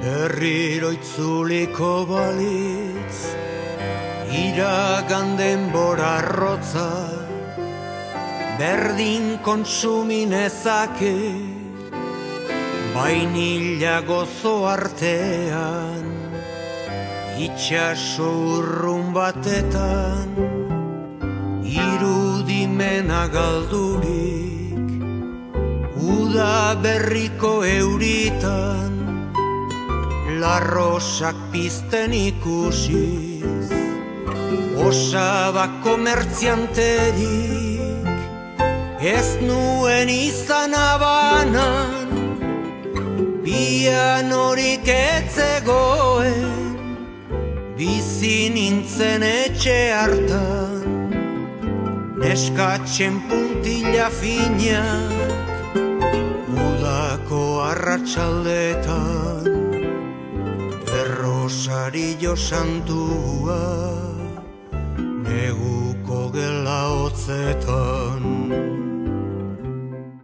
Berriro itzuliko balitz, iragan denbora arrotza, berdin kontsuminezake, bainila gozo artean, itxaso urrun batetan, irudimena galdurik, uda berriko euritan, larrosak pizten ikusiz, osaba komertzianterik, ez nuen izan abanan, pianorik etzegoen, bizi nintzen etxe hartan, neskatzen puntila finak, udako arratsaldetan, Rosario santua, neguko gela hotzetan.